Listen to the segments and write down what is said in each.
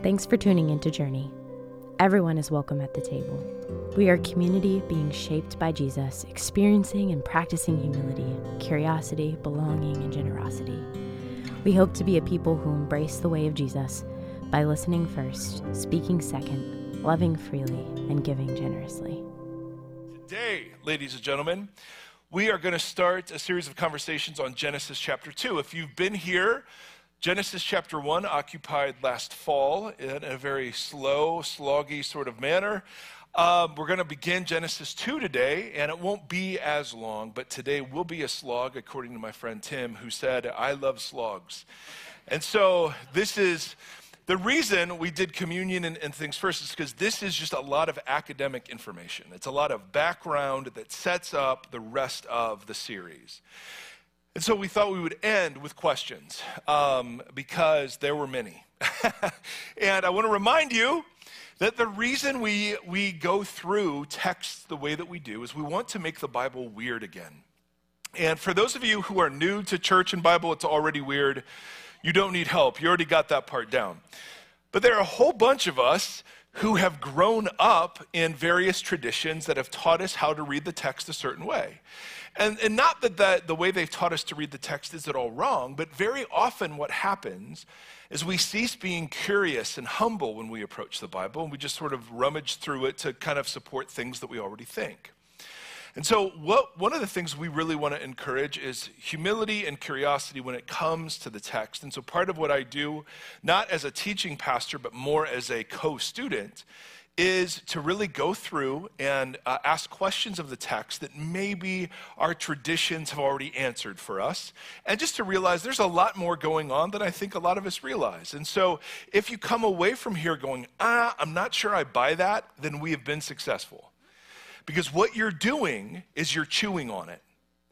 Thanks for tuning into Journey. Everyone is welcome at the table. We are a community being shaped by Jesus, experiencing and practicing humility, curiosity, belonging, and generosity. We hope to be a people who embrace the way of Jesus by listening first, speaking second, loving freely, and giving generously. Today, ladies and gentlemen, we are going to start a series of conversations on Genesis chapter 2. If you've been here, Genesis chapter 1 occupied last fall in a very slow, sloggy sort of manner. We're going to begin Genesis 2 today, and it won't be as long, but today will be a slog, according to my friend Tim, who said, "I love slogs." And so this is the reason we did communion and things first is because this is just a lot of academic information. It's a lot of background that sets up the rest of the series. And so we thought we would end with questions because there were many. And I want to remind you that the reason we go through texts the way that we do is we want to make the Bible weird again. And for those of you who are new to church and Bible, it's already weird. You don't need help. You already got that part down. But there are a whole bunch of us who have grown up in various traditions that have taught us how to read the text a certain way. And not that the way they've taught us to read the text is at all wrong, but very often what happens is we cease being curious and humble when we approach the Bible, and we just sort of rummage through it to kind of support things that we already think. And so one of the things we really want to encourage is humility and curiosity when it comes to the text. And so part of what I do, not as a teaching pastor, but more as a co-student, is to really go through and ask questions of the text that maybe our traditions have already answered for us, and just to realize there's a lot more going on than I think a lot of us realize. And so if you come away from here going, I'm not sure I buy that, then we have been successful. Because what you're doing is you're chewing on it.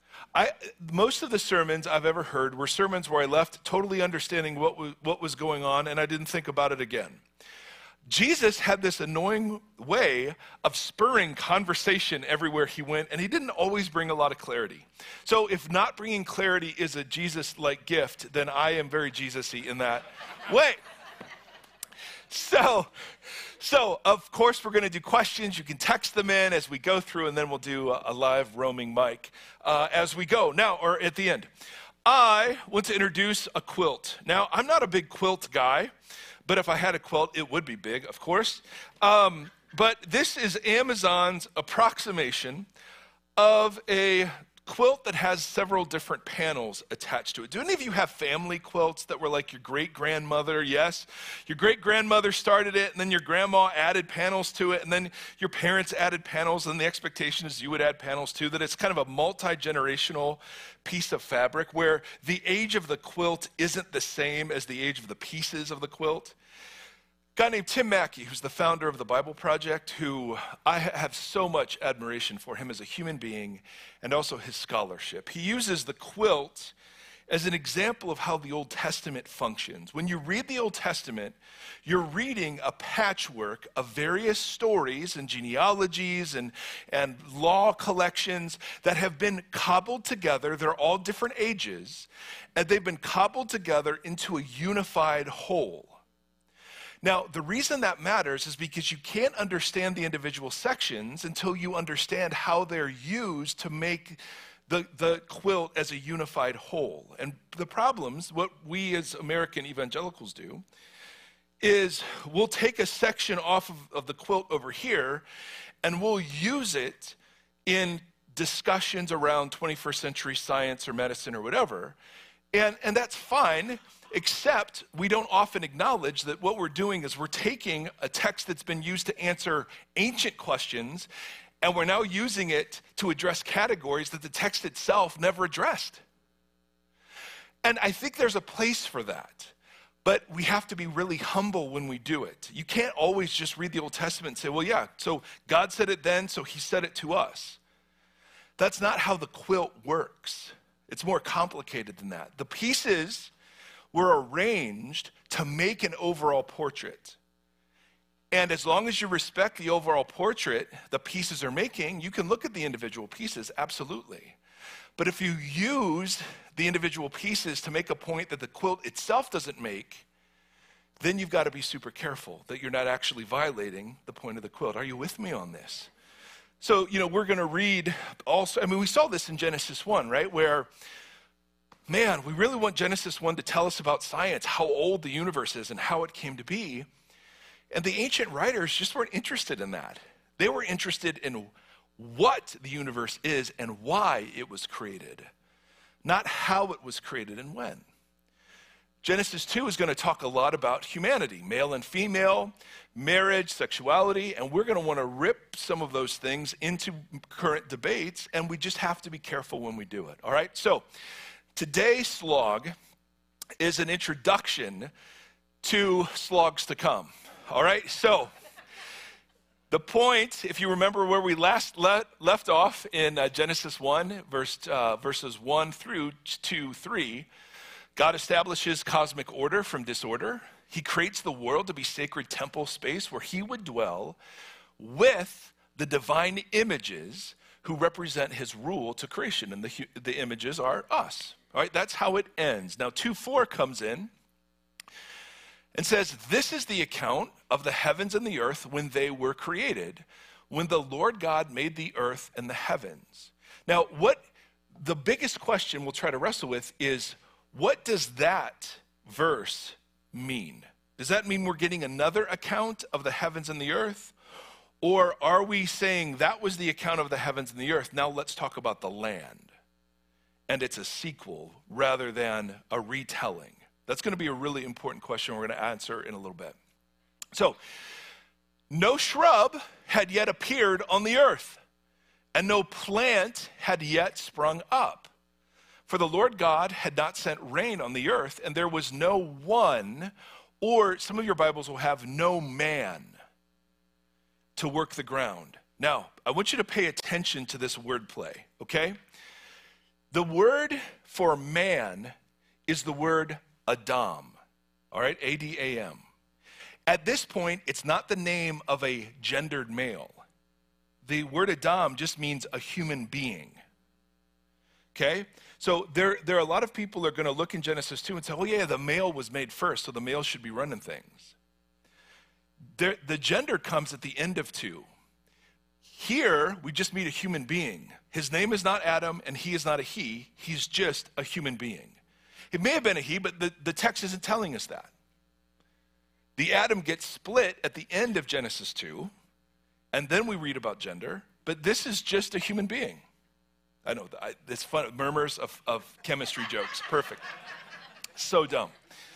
Most of the sermons I've ever heard were sermons where I left totally understanding what was going on, and I didn't think about it again. Jesus had this annoying way of spurring conversation everywhere he went, and he didn't always bring a lot of clarity. So if not bringing clarity is a Jesus-like gift, then I am very Jesus-y in that way. So of course, we're going to do questions. You can text them in as we go through, and then we'll do a live roaming mic as we go. Now, or at the end, I want to introduce a quilt. Now, I'm not a big quilt guy, but if I had a quilt, it would be big, of course. But this is Amazon's approximation of a quilt that has several different panels attached to it. Do any of you have family quilts that were like your great-grandmother? Yes. Your great-grandmother started it, and then your grandma added panels to it, and then your parents added panels, and the expectation is you would add panels too, that it's kind of a multi-generational piece of fabric where the age of the quilt isn't the same as the age of the pieces of the quilt. A guy named Tim Mackie, who's the founder of the Bible Project, who I have so much admiration for him as a human being and also his scholarship. He uses the quilt as an example of how the Old Testament functions. When you read the Old Testament, you're reading a patchwork of various stories and genealogies and law collections that have been cobbled together. They're all different ages, and they've been cobbled together into a unified whole. Now, the reason that matters is because you can't understand the individual sections until you understand how they're used to make the quilt as a unified whole. And the problems, what we as American evangelicals do, is we'll take a section off of the quilt over here, and we'll use it in discussions around 21st century science or medicine or whatever. And that's fine, except we don't often acknowledge that what we're doing is we're taking a text that's been used to answer ancient questions, and we're now using it to address categories that the text itself never addressed. And I think there's a place for that, but we have to be really humble when we do it. You can't always just read the Old Testament and say, well, yeah, so God said it then, so he said it to us. That's not how the quilt works. It's more complicated than that. The pieces were arranged to make an overall portrait. And as long as you respect the overall portrait the pieces are making, you can look at the individual pieces, absolutely. But if you use the individual pieces to make a point that the quilt itself doesn't make, then you've got to be super careful that you're not actually violating the point of the quilt. Are you with me on this? So, we're going to read also, we saw this in Genesis 1, right? Where, man, we really want Genesis 1 to tell us about science, how old the universe is and how it came to be. And the ancient writers just weren't interested in that. They were interested in what the universe is and why it was created, not how it was created and when. Genesis 2 is going to talk a lot about humanity, male and female, marriage, sexuality, and we're going to want to rip some of those things into current debates, and we just have to be careful when we do it, all right? So today's slog is an introduction to slogs to come, all right? So the point, if you remember where we last left off in Genesis 1, verses 1 through 3, God establishes cosmic order from disorder. He creates the world to be sacred temple space where he would dwell with the divine images who represent his rule to creation. And the images are us. All right, that's how it ends. Now 2:4 comes in and says, this is the account of the heavens and the earth when they were created, when the Lord God made the earth and the heavens. Now, what the biggest question we'll try to wrestle with is, what does that verse mean? Does that mean we're getting another account of the heavens and the earth? Or are we saying that was the account of the heavens and the earth? Now let's talk about the land. And it's a sequel rather than a retelling. That's going to be a really important question we're going to answer in a little bit. So, no shrub had yet appeared on the earth, and no plant had yet sprung up. For the Lord God had not sent rain on the earth, and there was no one, or some of your Bibles will have no man, to work the ground. Now, I want you to pay attention to this wordplay, okay? The word for man is the word Adam, all right, A-D-A-M. At this point, it's not the name of a gendered male. The word Adam just means a human being, okay? So there are a lot of people that are going to look in Genesis 2 and say, oh yeah, the male was made first, so the male should be running things. The gender comes at the end of 2. Here, we just meet a human being. His name is not Adam, and he is not a he. He's just a human being. It may have been a he, but the text isn't telling us that. The Adam gets split at the end of Genesis 2, and then we read about gender, but this is just a human being. I know, it's fun, murmurs of chemistry jokes, perfect. So dumb.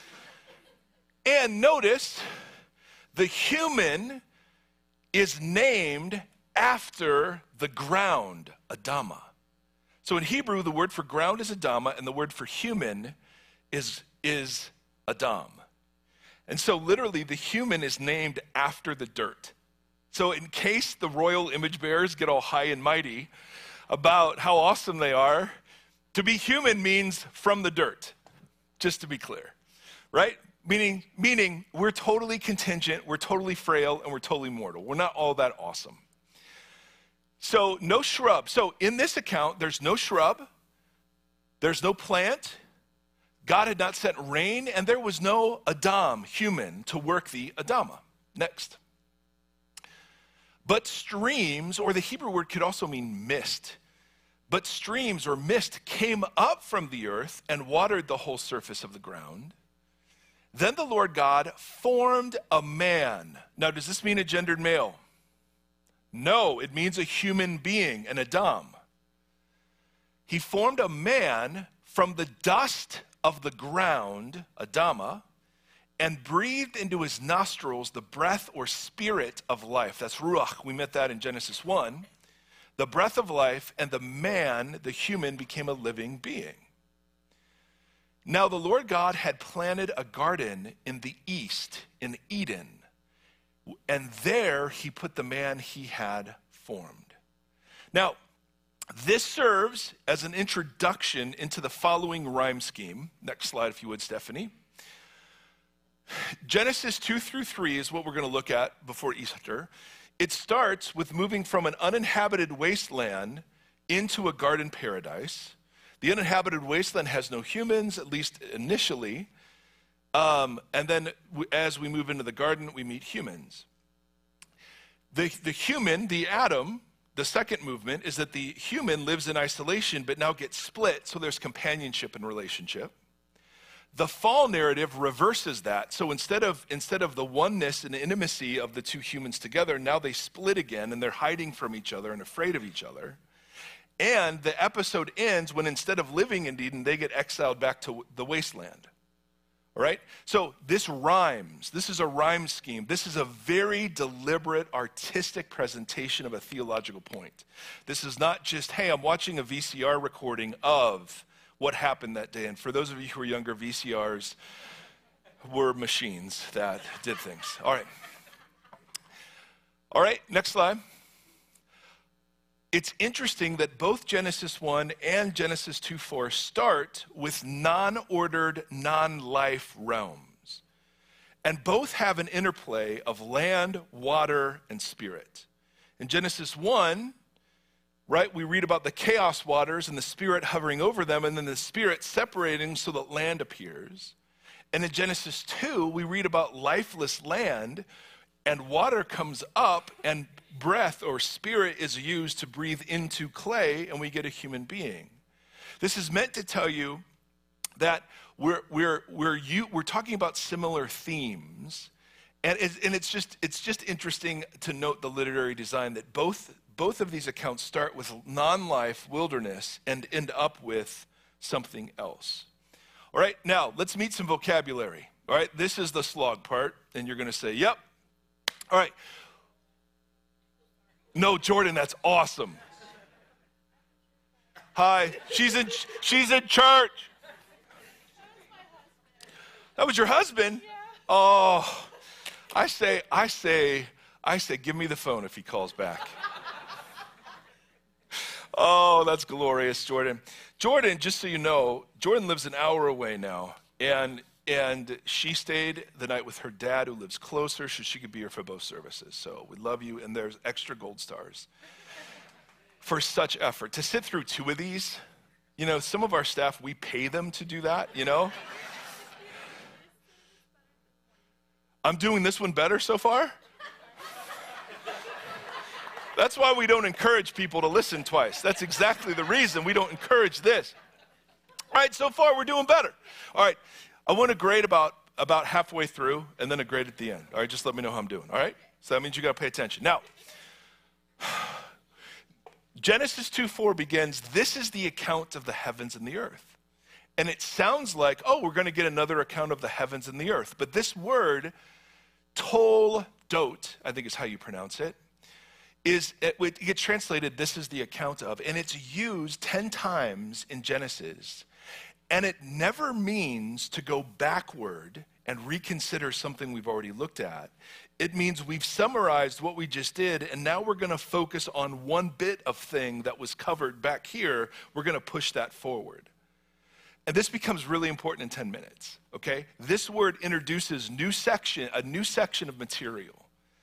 And notice, the human is named after the ground, Adama. So in Hebrew, the word for ground is Adama, and the word for human is Adam. And so literally, the human is named after the dirt. So in case the royal image bearers get all high and mighty about how awesome they are, to be human means from the dirt, just to be clear, right? Meaning we're totally contingent, we're totally frail, and we're totally mortal. We're not all that awesome. So no shrub. So in this account, there's no shrub, there's no plant, God had not sent rain, and there was no Adam, human, to work the Adama. Next. But streams, or the Hebrew word could also mean mist, but streams or mist came up from the earth and watered the whole surface of the ground. Then the Lord God formed a man. Now, does this mean a gendered male? No, it means a human being, an Adam. He formed a man from the dust of the ground, Adama, and breathed into his nostrils the breath or spirit of life. That's ruach. We met that in Genesis 1. The breath of life, and the man, the human, became a living being. Now the Lord God had planted a garden in the east, in Eden, and there he put the man he had formed. Now, this serves as an introduction into the following rhyme scheme. Next slide, if you would, Stephanie. Genesis 2 through 3 is what we're going to look at before Easter. It starts with moving from an uninhabited wasteland into a garden paradise. The uninhabited wasteland has no humans, at least initially. And then as we move into the garden, we meet humans. The human, the Adam, the second movement is that the human lives in isolation but now gets split, so there's companionship and relationship. The fall narrative reverses that. So instead of the oneness and intimacy of the two humans together, now they split again and they're hiding from each other and afraid of each other. And the episode ends when instead of living in Eden, they get exiled back to the wasteland. All right? So this rhymes. This is a rhyme scheme. This is a very deliberate, artistic presentation of a theological point. This is not just, hey, I'm watching a VCR recording of what happened that day. And for those of you who are younger, VCRs were machines that did things. All right. All right, next slide. It's interesting that both Genesis 1 and Genesis 2:4 start with non-ordered, non-life realms. And both have an interplay of land, water, and spirit. In Genesis 1, right, we read about the chaos waters and the spirit hovering over them, and then the spirit separating so that land appears. And in Genesis 2, we read about lifeless land, and water comes up, and breath or spirit is used to breathe into clay, and we get a human being. This is meant to tell you that we're talking about similar themes, and it's just interesting to note the literary design that both of these accounts start with non-life wilderness and end up with something else. All right, now let's meet some vocabulary. All right, this is the slog part, and you're going to say, yep. All right. No, Jordan, that's awesome. Hi, she's in church. That was your husband? Oh, I say, give me the phone if he calls back. Oh, that's glorious, Jordan. Jordan, just so you know, Jordan lives an hour away now, and she stayed the night with her dad, who lives closer, so she could be here for both services. So we love you, and there's extra gold stars for such effort. To sit through two of these, you know, some of our staff, we pay them to do that, you know? I'm doing this one better so far? That's why we don't encourage people to listen twice. That's exactly the reason we don't encourage this. All right, so far we're doing better. All right, I want a grade about halfway through and then a grade at the end. All right, just let me know how I'm doing, all right? So that means you got to pay attention. Now, Genesis 2:4 begins, this is the account of the heavens and the earth. And it sounds like, oh, we're going to get another account of the heavens and the earth. But this word, toldot, I think is how you pronounce it, it gets translated, this is the account of, and it's used 10 times in Genesis. And it never means to go backward and reconsider something we've already looked at. It means we've summarized what we just did, and now we're going to focus on one bit of thing that was covered back here. We're going to push that forward. And this becomes really important in 10 minutes, okay? This word introduces a new section of material.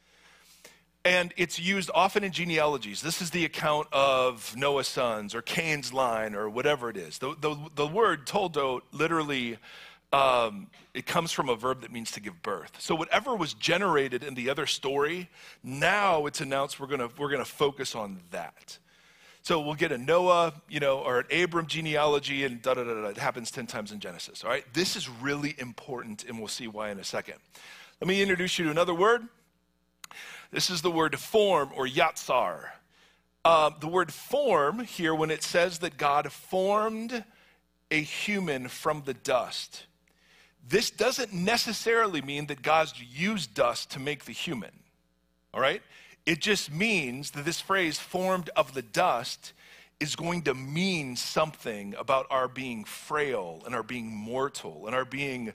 And it's used often in genealogies. This is the account of Noah's sons or Cain's line or whatever it is. The word toldot literally, it comes from a verb that means to give birth. So whatever was generated in the other story, now it's announced we're gonna focus on that. So we'll get a Noah, or an Abram genealogy, and da-da-da-da. It happens 10 times in Genesis, all right? This is really important, and we'll see why in a second. Let me introduce you to another word. This is the word form, or yatsar. The word form here, when it says that God formed a human from the dust, this doesn't necessarily mean that God used dust to make the human, all right? It just means that this phrase, formed of the dust, is going to mean something about our being frail and our being mortal and our being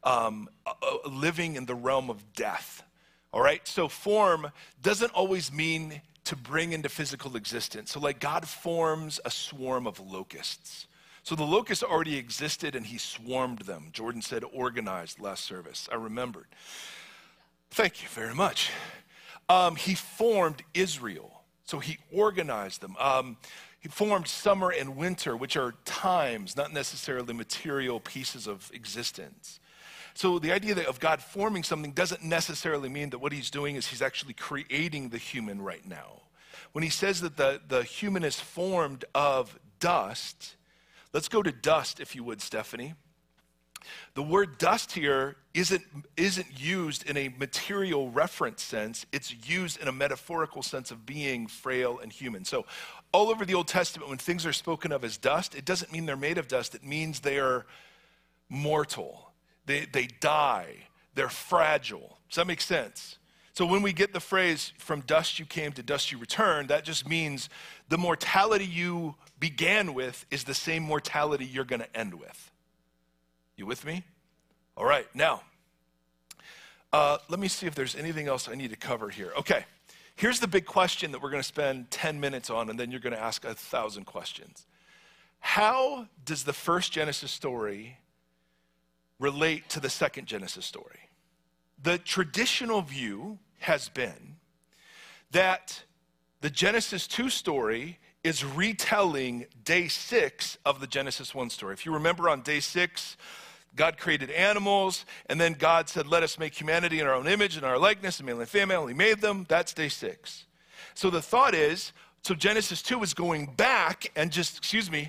living in the realm of death. All right, so form doesn't always mean to bring into physical existence. So like God forms a swarm of locusts. So the locusts already existed and he swarmed them. Jordan said organized last service. I remembered. Thank you very much. He formed Israel. So he organized them. He formed summer and winter, which are times, not necessarily material pieces of existence. So the idea of God forming something doesn't necessarily mean that what he's doing is he's actually creating the human right now. When he says that the human is formed of dust, let's go to dust, if you would, Stephanie. The word dust here isn't used in a material reference sense. It's used in a metaphorical sense of being frail and human. So all over the Old Testament, when things are spoken of as dust, it doesn't mean they're made of dust. It means they are mortal. They die. They're fragile. Does that make sense? So when we get the phrase, from dust you came, to dust you return, that just means the mortality you began with is the same mortality you're going to end with. You with me? All right, now, let me see if there's anything else I need to cover here. Okay, here's the big question that we're going to spend 10 minutes on, and then you're going to ask 1,000 questions. How does the first Genesis story relate to the second Genesis story? The traditional view has been that the Genesis 2 story is retelling day 6 of the Genesis 1 story. If you remember, on day 6, God created animals, and then God said, let us make humanity in our own image and our likeness, and male and female, he made them. That's day 6. So the thought is, so Genesis 2 is going back and just, excuse me.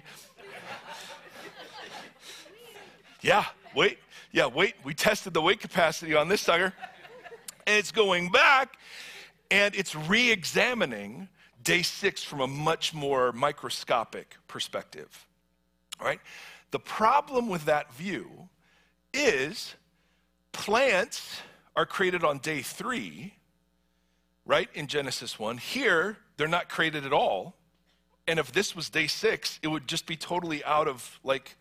Wait, we tested the weight capacity on this sucker. And it's going back, and it's re-examining day 6 from a much more microscopic perspective, all right? The problem with that view is plants are created on day 3, right, in Genesis 1. Here, they're not created at all, and if this was day 6, it would just be totally out of,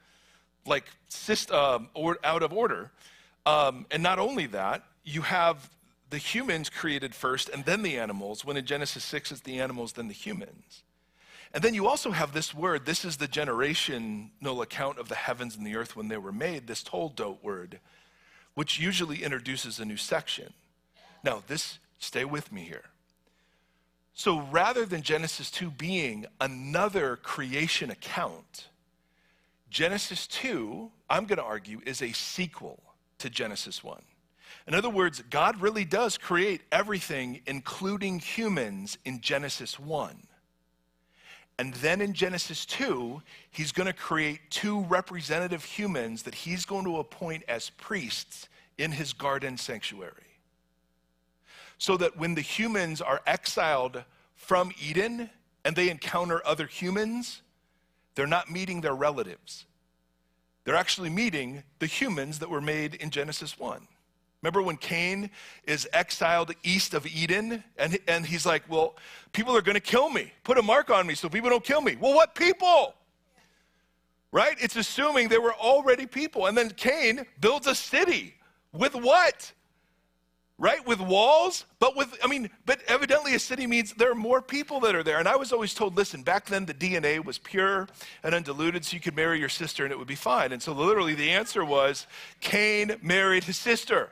out of order. And not only that, you have the humans created first and then the animals, when in Genesis 6 it's the animals, then the humans. And then you also have this word, this is the generational account of the heavens and the earth when they were made, this toldot word, which usually introduces a new section. Now, stay with me here. So rather than Genesis 2 being another creation account, Genesis 2, I'm going to argue, is a sequel to Genesis 1. In other words, God really does create everything, including humans, in Genesis 1. And then in Genesis 2, he's going to create 2 representative humans that he's going to appoint as priests in his garden sanctuary. So that when the humans are exiled from Eden and they encounter other humans, they're not meeting their relatives. They're actually meeting the humans that were made in Genesis 1. Remember when Cain is exiled east of Eden, and he's like, well, people are going to kill me. Put a mark on me so people don't kill me. Well, what people? Right? It's assuming they were already people. And then Cain builds a city. With what? Right? With walls? But evidently a city means there are more people that are there. And I was always told, listen, back then the DNA was pure and undiluted, so you could marry your sister and it would be fine. And so literally the answer was Cain married his sister.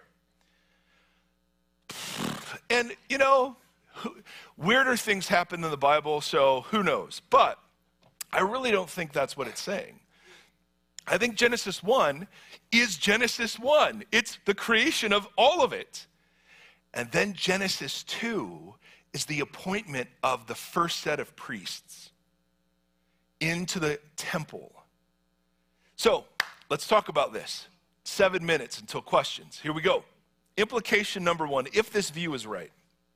And, weirder things happen in the Bible, so who knows? But I really don't think that's what it's saying. I think Genesis 1 is Genesis 1. It's the creation of all of it. And then Genesis 2 is the appointment of the first set of priests into the temple. So let's talk about this. 7 minutes until questions. Here we go. Implication number 1, if this view is right,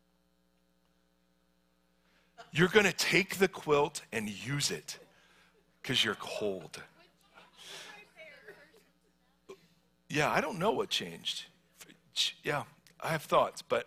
you're going to take the quilt and use it because you're cold. Yeah, I don't know what changed. Yeah, I have thoughts, but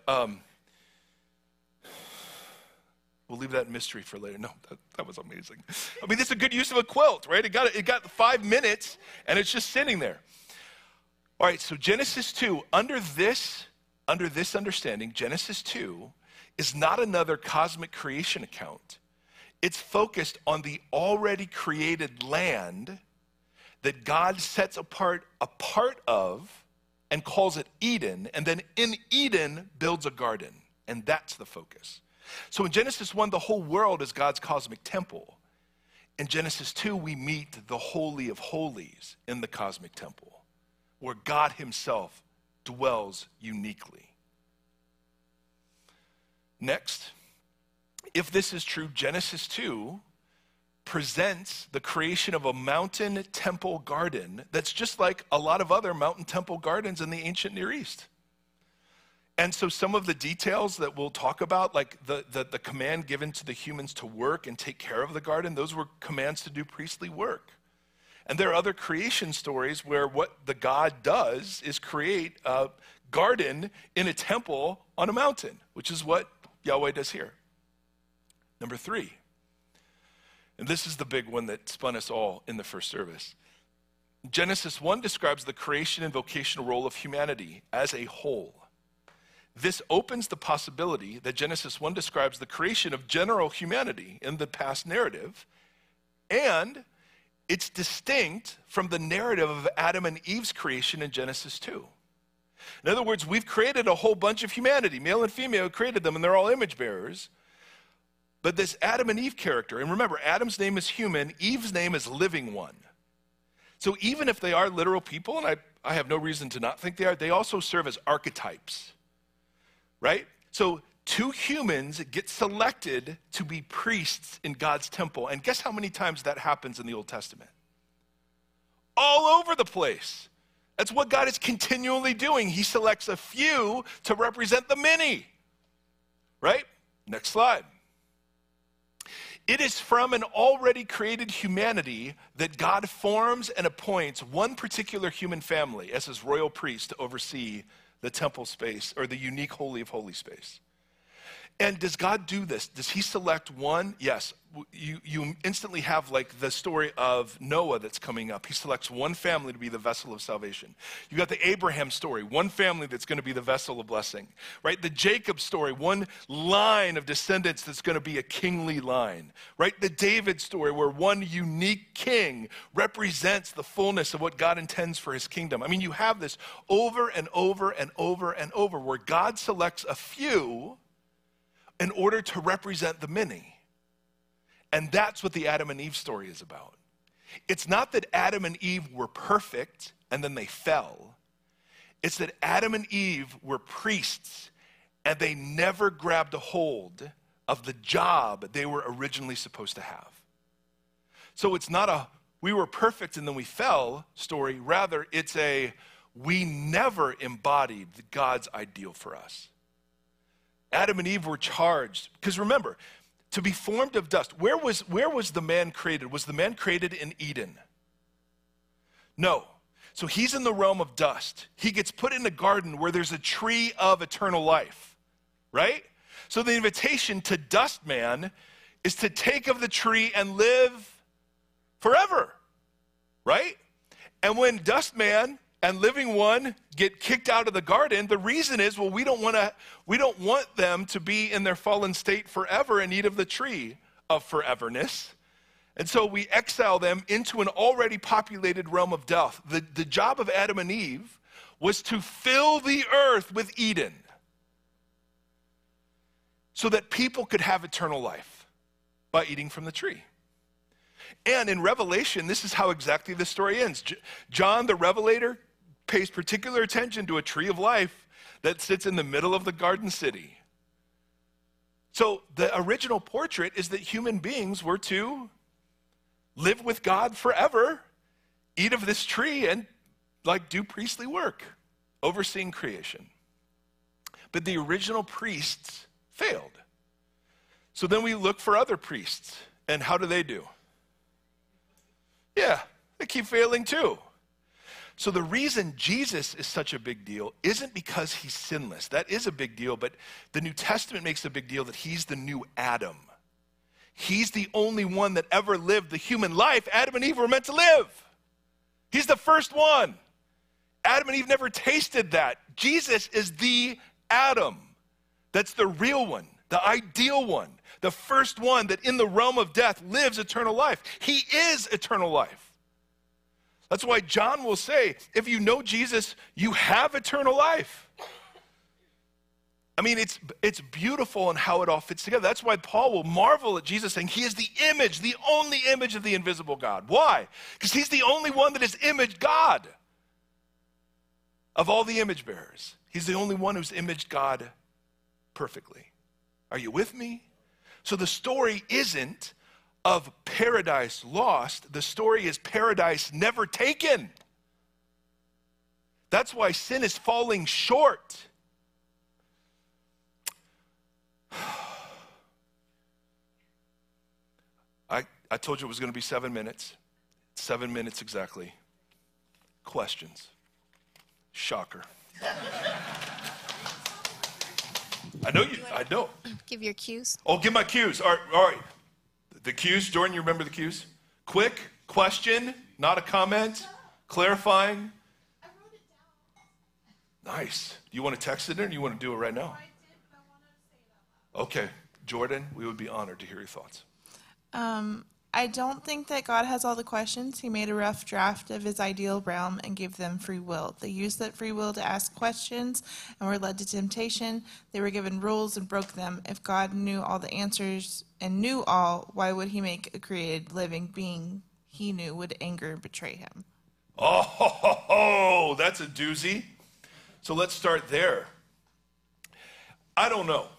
we'll leave that mystery for later. No, that was amazing. This is a good use of a quilt, right? It got 5 minutes, and it's just sitting there. All right, so Genesis 2, under this understanding, Genesis 2 is not another cosmic creation account. It's focused on the already created land that God sets apart a part of and calls it Eden, and then in Eden builds a garden, and that's the focus. So in Genesis 1, the whole world is God's cosmic temple. In Genesis 2, we meet the Holy of Holies in the cosmic temple. where God himself dwells uniquely. Next, if this is true, Genesis 2 presents the creation of a mountain temple garden that's just like a lot of other mountain temple gardens in the ancient Near East. And so some of the details that we'll talk about, like the command given to the humans to work and take care of the garden, those were commands to do priestly work. And there are other creation stories where what the God does is create a garden in a temple on a mountain, which is what Yahweh does here. Number 3, and this is the big one that spun us all in the first service. Genesis 1 describes the creation and vocational role of humanity as a whole. This opens the possibility that Genesis 1 describes the creation of general humanity in the past narrative, and it's distinct from the narrative of Adam and Eve's creation in Genesis 2. In other words, we've created a whole bunch of humanity, male and female created them, and they're all image bearers. But this Adam and Eve character, and remember, Adam's name is human, Eve's name is living one. So even if they are literal people, and I have no reason to not think they are, they also serve as archetypes, right? So 2 humans get selected to be priests in God's temple. And guess how many times that happens in the Old Testament? All over the place. That's what God is continually doing. He selects a few to represent the many, right? Next slide. It is from an already created humanity that God forms and appoints one particular human family as his royal priest to oversee the temple space or the unique Holy of Holy space. And does God do this? Does he select one? Yes. You instantly have like the story of Noah that's coming up. He selects one family to be the vessel of salvation. You got the Abraham story, one family that's going to be the vessel of blessing, right? The Jacob story, one line of descendants that's going to be a kingly line, right? The David story where one unique king represents the fullness of what God intends for his kingdom. I mean, you have this over and over and over and over where God selects a few in order to represent the many. And that's what the Adam and Eve story is about. It's not that Adam and Eve were perfect and then they fell. It's that Adam and Eve were priests and they never grabbed a hold of the job they were originally supposed to have. So it's not a we were perfect and then we fell story. Rather, it's a we never embodied God's ideal for us. Adam and Eve were charged, because remember, to be formed of dust. Where was the man created? Was the man created in Eden? No. So he's in the realm of dust. He gets put in a garden where there's a tree of eternal life, right? So the invitation to dust man is to take of the tree and live forever, right? And when dust man and living one get kicked out of the garden, the reason is, well, we don't want them to be in their fallen state forever in need of the tree of foreverness. And so we exile them into an already populated realm of death. The job of Adam and Eve was to fill the earth with Eden so that people could have eternal life by eating from the tree. And in Revelation, this is how exactly the story ends. John the Revelator pays particular attention to a tree of life that sits in the middle of the garden city. So the original portrait is that human beings were to live with God forever, eat of this tree, and like do priestly work, overseeing creation. But the original priests failed. So then we look for other priests, and how do? Yeah, they keep failing too. So the reason Jesus is such a big deal isn't because he's sinless. That is a big deal, but the New Testament makes a big deal that he's the new Adam. He's the only one that ever lived the human life Adam and Eve were meant to live. He's the first one. Adam and Eve never tasted that. Jesus is the Adam. That's the real one, the ideal one, the first one that in the realm of death lives eternal life. He is eternal life. That's why John will say, if you know Jesus, you have eternal life. I mean, it's beautiful in how it all fits together. That's why Paul will marvel at Jesus saying he is the image, the only image of the invisible God. Why? Because he's the only one that has imaged God. Of all the image bearers, he's the only one who's imaged God perfectly. Are you with me? So the story isn't of paradise lost. The story is paradise never taken. That's why sin is falling short. I told you it was going to be 7 minutes. 7 minutes exactly. Questions. Shocker. I know. Give your cues. Oh, give my cues. All right. The cues, Jordan, you remember the cues? Quick, question, not a comment, clarifying. I wrote it down. Nice. Do you want to text it in or do you want to do it right now? I did, but I wanted to say it out loud. Okay. Jordan, we would be honored to hear your thoughts. I don't think that God has all the questions. He made a rough draft of his ideal realm and gave them free will. They used that free will to ask questions and were led to temptation. They were given rules and broke them. If God knew all the answers and knew all, why would he make a created living being he knew would anger and betray him? Oh, that's a doozy. So let's start there. I don't know.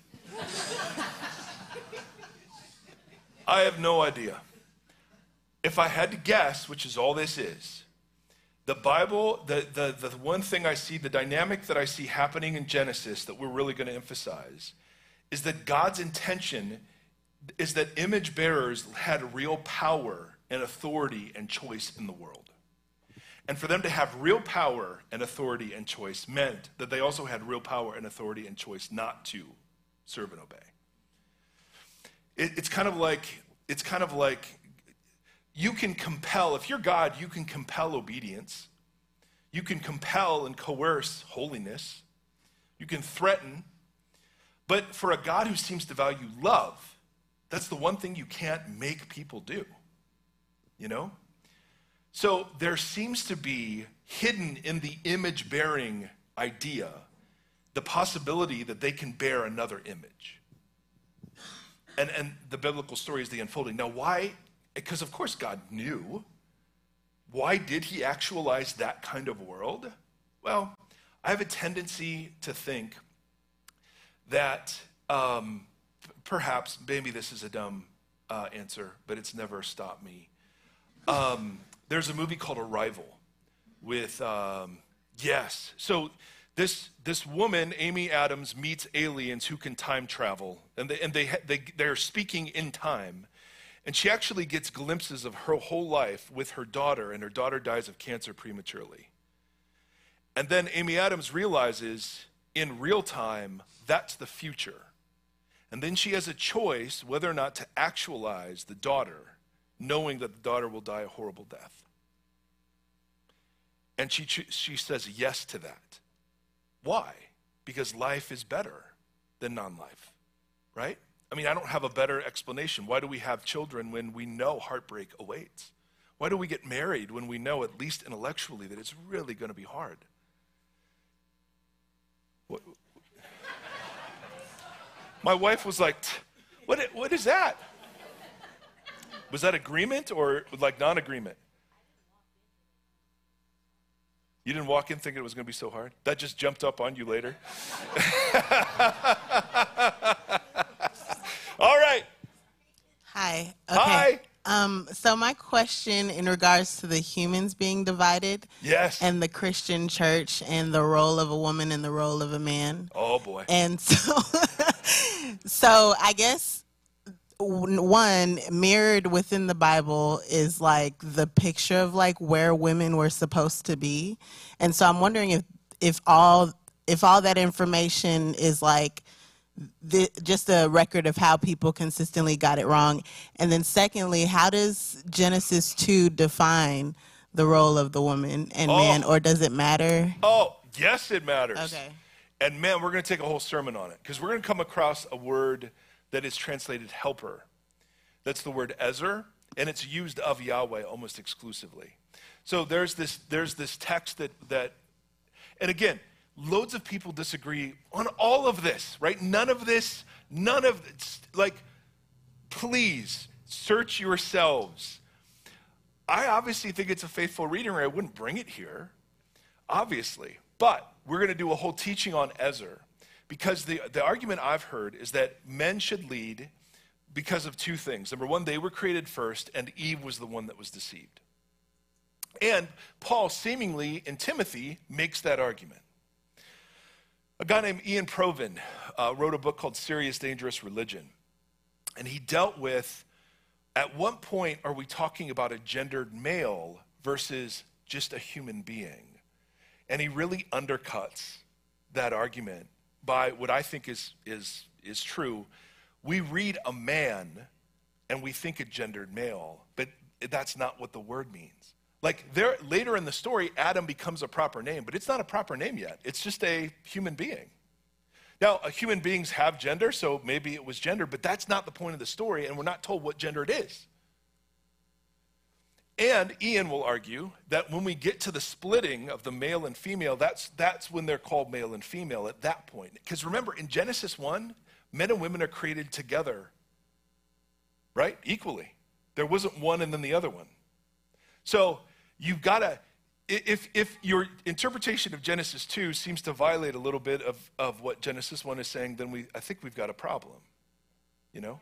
I have no idea. If I had to guess, which is all this is, the Bible, the one thing I see, the dynamic that I see happening in Genesis that we're really going to emphasize is that God's intention is that image bearers had real power and authority and choice in the world. And for them to have real power and authority and choice meant that they also had real power and authority and choice not to serve and obey. It's kind of like you can compel, if you're God, you can compel obedience. You can compel and coerce holiness. You can threaten. But for a God who seems to value love, that's the one thing you can't make people do, you know? So there seems to be hidden in the image-bearing idea the possibility that they can bear another image. And the biblical story is the unfolding. Now, why? Because, of course, God knew. Why did he actualize that kind of world? Well, I have a tendency to think that perhaps, maybe this is a dumb answer, but it's never stopped me. There's a movie called Arrival with, yes. So this woman, Amy Adams, meets aliens who can time travel, and they're speaking in time. And she actually gets glimpses of her whole life with her daughter, and her daughter dies of cancer prematurely. And then Amy Adams realizes in real time, that's the future. And then she has a choice whether or not to actualize the daughter, knowing that the daughter will die a horrible death. And she says yes to that. Why? Because life is better than non-life, right? I mean, I don't have a better explanation. Why do we have children when we know heartbreak awaits? Why do we get married when we know, at least intellectually, that it's really going to be hard? My wife was like, what is that? Was that agreement or like non-agreement? You didn't walk in thinking it was going to be so hard? That just jumped up on you later? All right. Hi. Okay. Hi. So my question in regards to the humans being divided. Yes. And the Christian church and the role of a woman and the role of a man. Oh, boy. And so I guess one mirrored within the Bible is like the picture of like where women were supposed to be. And so I'm wondering if all that information is like just a record of how people consistently got it wrong. And then secondly, how does Genesis 2 define the role of the woman and man, or does it matter? Oh, yes, it matters. Okay. And man, we're going to take a whole sermon on it because we're going to come across a word that is translated helper. That's the word ezer, and it's used of Yahweh almost exclusively. So there's this text that, and again, loads of people disagree on all of this, right? None of this, like, please search yourselves. I obviously think it's a faithful reading or I wouldn't bring it here, obviously. But we're going to do a whole teaching on Ezer, because the argument I've heard is that men should lead because of two things. Number one, they were created first, and Eve was the one that was deceived. And Paul, seemingly in Timothy, makes that argument. A guy named Ian Provan wrote a book called Serious Dangerous Religion. And he dealt with, at what point are we talking about a gendered male versus just a human being? And he really undercuts that argument by what I think is true. We read a man and we think a gendered male, but that's not what the word means. Like later in the story, Adam becomes a proper name, but it's not a proper name yet. It's just a human being. Now, human beings have gender, so maybe it was gender, but that's not the point of the story, and we're not told what gender it is. And Ian will argue that when we get to the splitting of the male and female, that's when they're called male and female at that point. Because remember, in Genesis 1, men and women are created together, right? Equally. There wasn't one and then the other one. So you've got to, if your interpretation of Genesis 2 seems to violate a little bit of what Genesis 1 is saying, then I think we've got a problem, you know?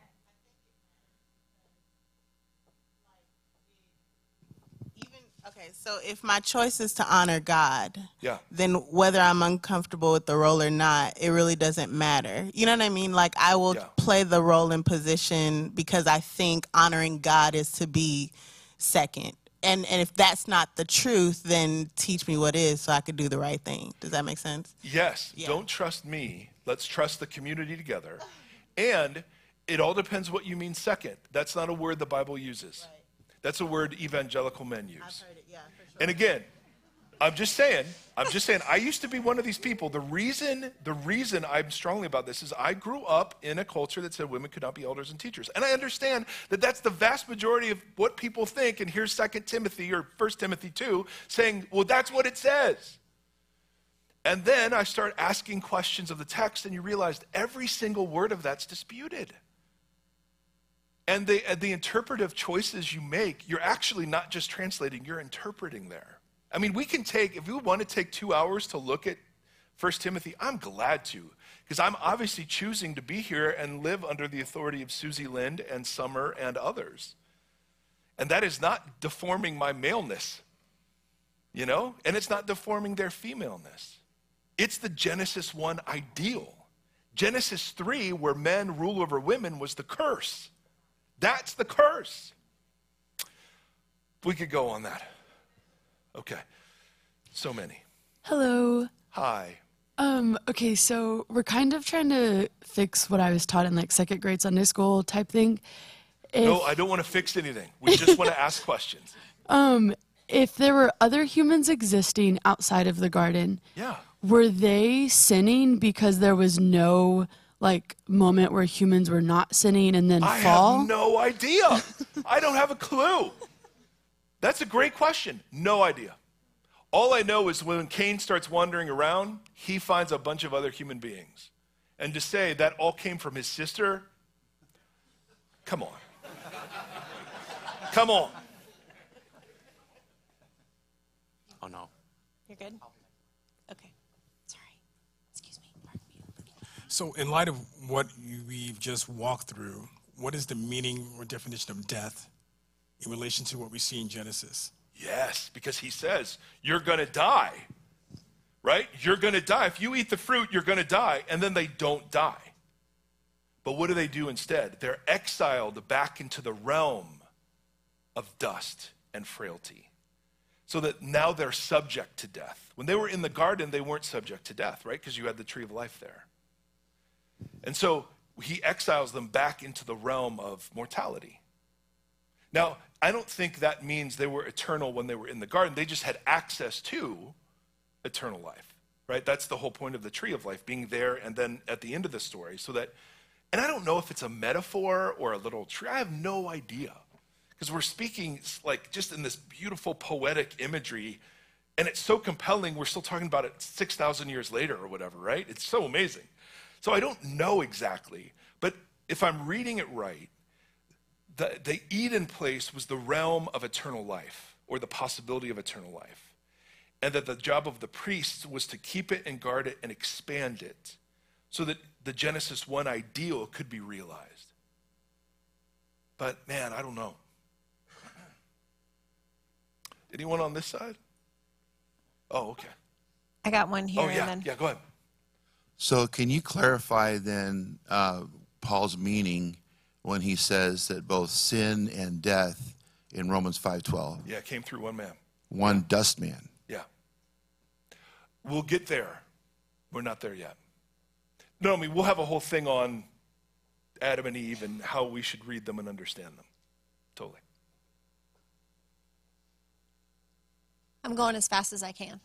Okay, so if my choice is to honor God, Yeah. then whether I'm uncomfortable with the role or not, it really doesn't matter. You know what I mean? Like, I will play the role and position because I think honoring God is to be second. And if that's not the truth, then teach me what is so I could do the right thing. Does that make sense? Yes. Yeah. Don't trust me. Let's trust the community together. And it all depends what you mean second. That's not a word the Bible uses. Right. That's a word evangelical men use. I've heard it, yeah, for sure. And again, I'm just saying, I used to be one of these people. The reason I'm strongly about this is I grew up in a culture that said women could not be elders and teachers. And I understand that that's the vast majority of what people think. And here's 2 Timothy or 1 Timothy 2 saying, well, that's what it says. And then I start asking questions of the text, and you realize every single word of that's disputed. And the interpretive choices you make, you're actually not just translating, you're interpreting there. I mean, if we want to take 2 hours to look at 1 Timothy, I'm glad to, because I'm obviously choosing to be here and live under the authority of Susie Lind and Summer and others. And that is not deforming my maleness, you know? And it's not deforming their femaleness. It's the Genesis 1 ideal. Genesis 3, where men rule over women, was the curse. That's the curse. We could go on that. Okay. So many. Hello. Hi. Okay, so we're kind of trying to fix what I was taught in like second grade Sunday school type thing. No, I don't want to fix anything. We just want to ask questions. If there were other humans existing outside of the garden, were they sinning because there was no like moment where humans were not sinning and then fall? I have no idea. I don't have a clue. That's a great question. No idea. All I know is when Cain starts wandering around, he finds a bunch of other human beings. And to say that all came from his sister, come on. Come on. Oh, no. You're good? Okay. Sorry. Excuse me. Pardon me. So in light of what we've just walked through, what is the meaning or definition of death in relation to what we see in Genesis? Yes, because he says, you're going to die, right? You're going to die. If you eat the fruit, you're going to die. And then they don't die. But what do they do instead? They're exiled back into the realm of dust and frailty. So that now they're subject to death. When they were in the garden, they weren't subject to death, right? Because you had the tree of life there. And so he exiles them back into the realm of mortality. Now, I don't think that means they were eternal when they were in the garden. They just had access to eternal life, right? That's the whole point of the tree of life, being there and then at the end of the story. So that, and I don't know if it's a metaphor or a little tree. I have no idea. Because we're speaking like just in this beautiful poetic imagery, and it's so compelling, we're still talking about it 6,000 years later or whatever, right? It's so amazing. So I don't know exactly, but if I'm reading it right, the Eden place was the realm of eternal life, or the possibility of eternal life. and that the job of the priests was to keep it and guard it and expand it so that the Genesis 1 ideal could be realized. But man, I don't know. Anyone on this side? Oh, okay. I got one here. Oh, yeah, and then... yeah, go ahead. So can you clarify then Paul's meaning when he says that both sin and death in Romans 5:12? Yeah, it came through one man. One dust man. Yeah. We'll get there. We're not there yet. No, I mean, we'll have a whole thing on Adam and Eve and how we should read them and understand them. Totally. I'm going as fast as I can.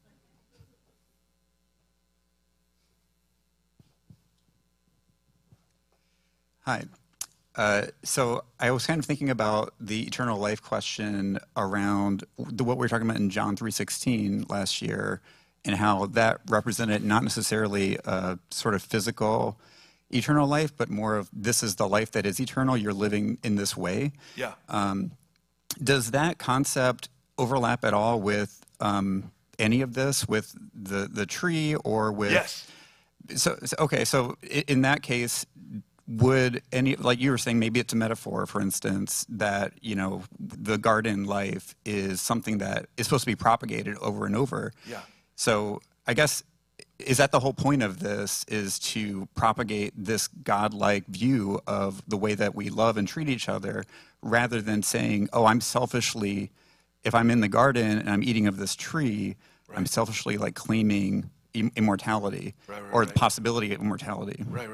Hi. So I was kind of thinking about the eternal life question around what we were talking about in John 3:16 last year, and how that represented not necessarily a sort of physical eternal life, but more of this is the life that is eternal. You're living in this way. Yeah. Does that concept overlap at all with any of this, with the tree or with? Yes. So in that case, would any, like you were saying, maybe it's a metaphor, for instance, that, you know, the garden life is something that is supposed to be propagated over and over. Yeah. So I guess, is that the whole point of this, is to propagate this godlike view of the way that we love and treat each other, rather than saying, oh, I'm selfishly, if I'm in the garden and I'm eating of this tree, right, I'm selfishly like claiming immortality, or the possibility of immortality. Right.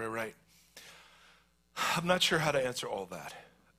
I'm not sure how to answer all that.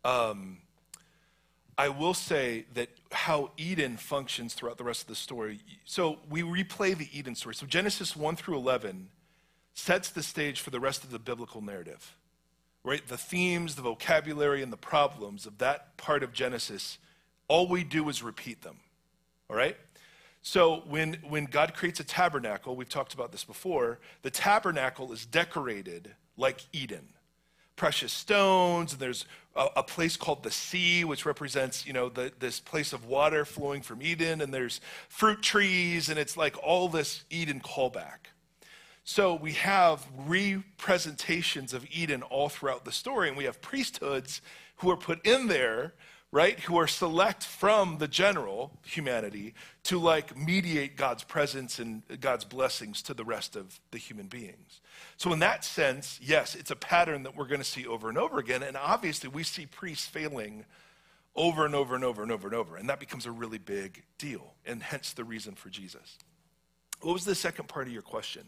I will say that how Eden functions throughout the rest of the story. So we replay the Eden story. So Genesis 1 through 11 sets the stage for the rest of the biblical narrative, right? The themes, the vocabulary, and the problems of that part of Genesis, all we do is repeat them, all right? So when God creates a tabernacle, we've talked about this before, the tabernacle is decorated like Eden. Precious stones, and there's a place called the sea, which represents, you know, this place of water flowing from Eden, and there's fruit trees, and it's like all this Eden callback. So we have representations of Eden all throughout the story, and we have priesthoods who are put in there, right, who are select from the general humanity to like mediate God's presence and God's blessings to the rest of the human beings. So in that sense, yes, it's a pattern that we're going to see over and over again. And obviously we see priests failing over and over and over and over and over. And that becomes a really big deal, and hence the reason for Jesus. What was the second part of your question?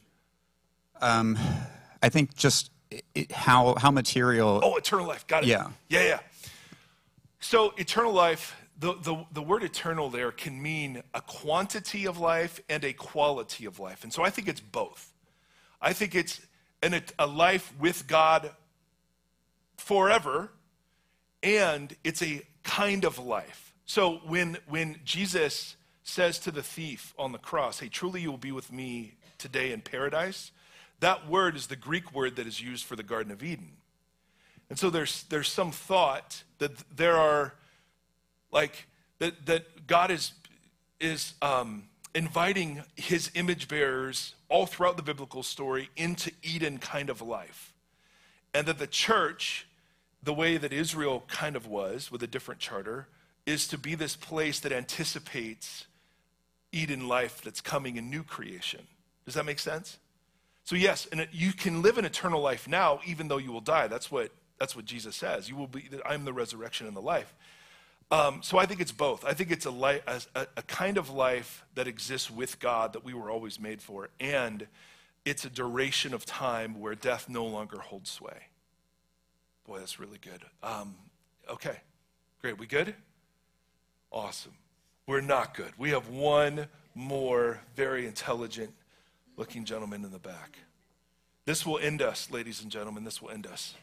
I think just how material. Oh, eternal life. Got it. Yeah. So eternal life, the word eternal there can mean a quantity of life and a quality of life. And so I think it's both. I think it's a life with God forever, and it's a kind of life. So when Jesus says to the thief on the cross, hey, truly you will be with me today in paradise, that word is the Greek word that is used for the Garden of Eden. And so there's some thought that there are, like, that God is inviting his image bearers all throughout the biblical story into Eden kind of life. And that the church, the way that Israel kind of was with a different charter, is to be this place that anticipates Eden life that's coming in new creation. Does that make sense? So yes, and you can live an eternal life now, even though you will die. That's what Jesus says. You will be. I'm the resurrection and the life. So I think it's both. I think it's a kind of life that exists with God that we were always made for, and it's a duration of time where death no longer holds sway. Boy, that's really good. Okay, great. We good? Awesome. We're not good. We have one more very intelligent-looking gentleman in the back. This will end us, ladies and gentlemen. This will end us.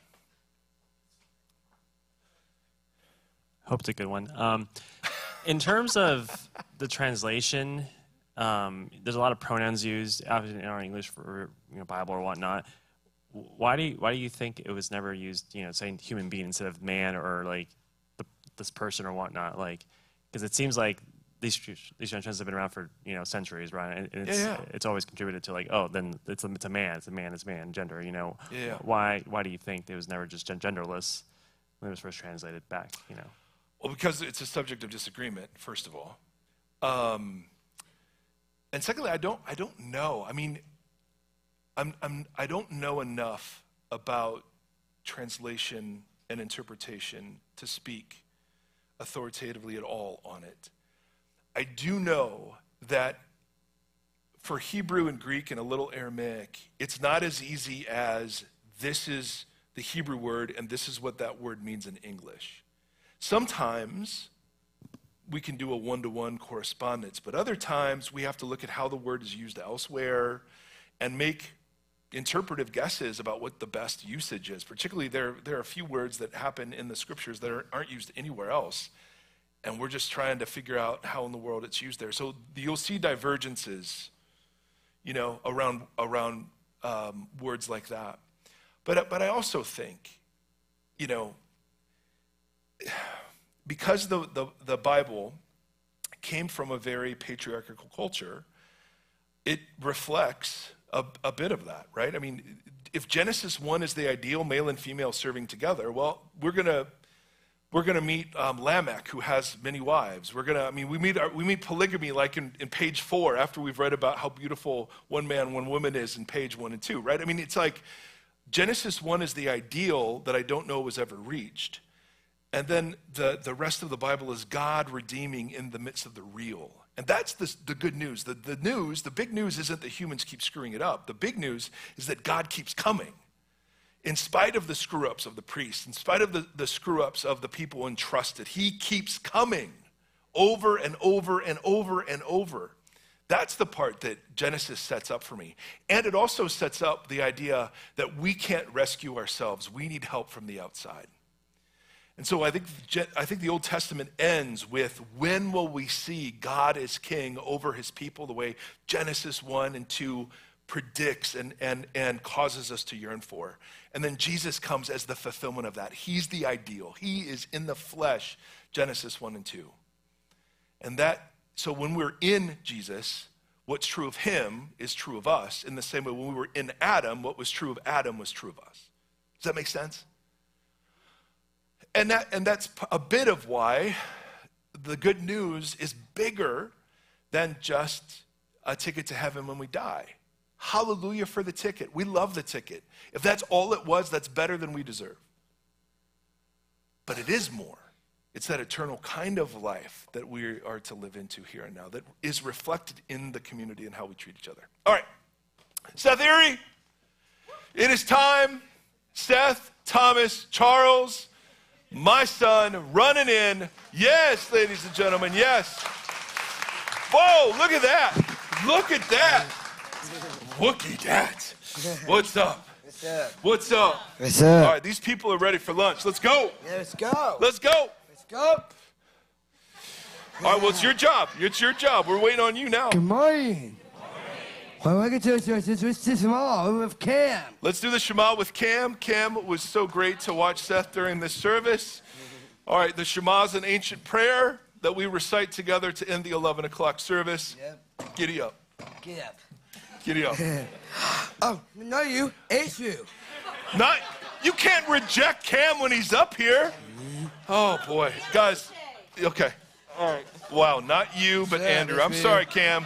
Hope it's a good one. In terms of the translation, there's a lot of pronouns used in our English for Bible or whatnot. Why do you think it was never used, saying human being instead of man or like this person or whatnot? Like, because it seems like these transitions have been around for centuries, right? And it's always contributed to like, oh, then it's a man, it's man, gender. Why do you think it was never just genderless when it was first translated back? Well, because it's a subject of disagreement, first of all, and secondly, I don't know. I mean, I don't know enough about translation and interpretation to speak authoritatively at all on it. I do know that for Hebrew and Greek and a little Aramaic, it's not as easy as this is the Hebrew word and this is what that word means in English. Sometimes we can do a one-to-one correspondence, but other times we have to look at how the word is used elsewhere and make interpretive guesses about what the best usage is. Particularly, there are a few words that happen in the scriptures that aren't used anywhere else, and we're just trying to figure out how in the world it's used there. So you'll see divergences, around words like that. But I also think, because the Bible came from a very patriarchal culture, it reflects a bit of that, right? I mean, if Genesis 1 is the ideal, male and female serving together, well, we're gonna meet Lamech, who has many wives. We meet polygamy like in page 4 after we've read about how beautiful one man, one woman is in page 1 and 2, right? I mean, it's like Genesis 1 is the ideal that I don't know was ever reached. And then the rest of the Bible is God redeeming in the midst of the real. And that's the good news. The big news isn't that humans keep screwing it up. The big news is that God keeps coming. In spite of the screw-ups of the priests, in spite of the screw-ups of the people entrusted, he keeps coming over and over and over and over. That's the part that Genesis sets up for me. And it also sets up the idea that we can't rescue ourselves. We need help from the outside. And so I think the Old Testament ends with, when will we see God as king over his people, the way Genesis 1 and 2 predicts and causes us to yearn for. And then Jesus comes as the fulfillment of that. He's the ideal. He is in the flesh, Genesis 1 and 2. So when we're in Jesus, what's true of him is true of us. In the same way, when we were in Adam, what was true of Adam was true of us. Does that make sense? And that's a bit of why the good news is bigger than just a ticket to heaven when we die. Hallelujah for the ticket. We love the ticket. If that's all it was, that's better than we deserve. But it is more. It's that eternal kind of life that we are to live into here and now that is reflected in the community and how we treat each other. All right. Seth Erie, it is time. Seth, Thomas, Charles, my son, running in. Yes, ladies and gentlemen, yes. Whoa, look at that. Look at that. Look at that. What's up? What's up? What's up? What's up? All right, these people are ready for lunch. Let's go. Yeah, let's go. Let's go. Let's go. All right, well, it's your job. It's your job. We're waiting on you now. Good morning. Well, welcome to the Shema with Cam. Let's do the Shema with Cam. Cam was so great to watch Seth during this service. All right, the Shema is an ancient prayer that we recite together to end the 11 o'clock service. Yep. Giddy up. Get up. Giddy up. Oh, no, you. It's you. You can't reject Cam when he's up here. Oh, boy. Guys, okay. All right. Wow, not you, but Andrew. I'm sorry, Cam.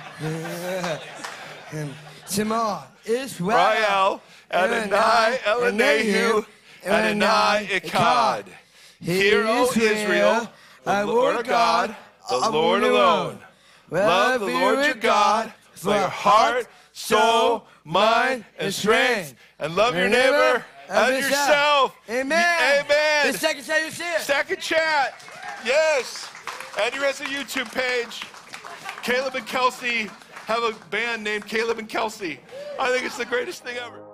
Shema Israel, Adonai Eloheinu, Adonai Echad. Hear, O Israel, the Lord our God, the Lord alone. Love the Lord your God with your heart, soul, mind, and strength. And love your neighbor as yourself. Amen. Amen. The second chat you see it. Second chat. Yes. Andrew has a YouTube page. Caleb and Kelsey have a band named Caleb and Kelsey. I think it's the greatest thing ever.